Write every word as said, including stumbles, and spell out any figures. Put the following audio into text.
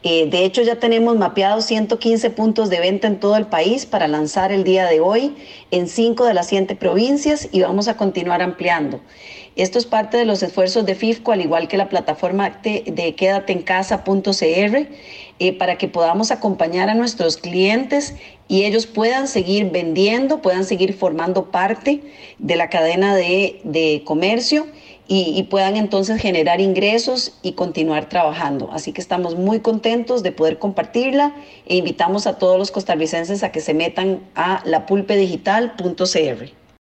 Eh, de hecho, ya tenemos mapeados ciento quince puntos de venta en todo el país para lanzar el día de hoy en cinco de las siete provincias y vamos a continuar ampliando. Esto es parte de los esfuerzos de FIFCO, al igual que la plataforma de, de quédate en casa punto c r, eh, para que podamos acompañar a nuestros clientes y ellos puedan seguir vendiendo, puedan seguir formando parte de la cadena de, de comercio y, y puedan entonces generar ingresos y continuar trabajando. Así que estamos muy contentos de poder compartirla e invitamos a todos los costarricenses a que se metan a la pulpe digital punto c r.